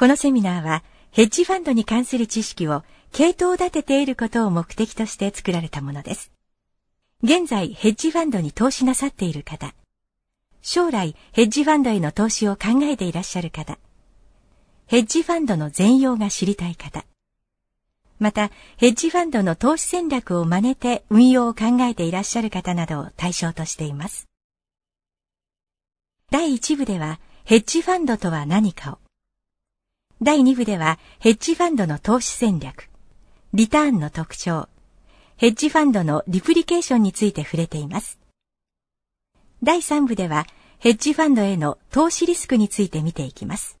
このセミナーはヘッジファンドに関する知識を系統立てて得ることを目的として作られたものです。現在ヘッジファンドに投資なさっている方、将来ヘッジファンドへの投資を考えていらっしゃる方、ヘッジファンドの全容が知りたい方、またヘッジファンドの投資戦略を真似て運用を考えていらっしゃる方などを対象としています。第1部ではヘッジファンドとは何かを、第2部ではヘッジファンドの投資戦略、リターンの特徴、ヘッジファンドのリプリケーションについて触れています。第3部ではヘッジファンドへの投資リスクについて見ていきます。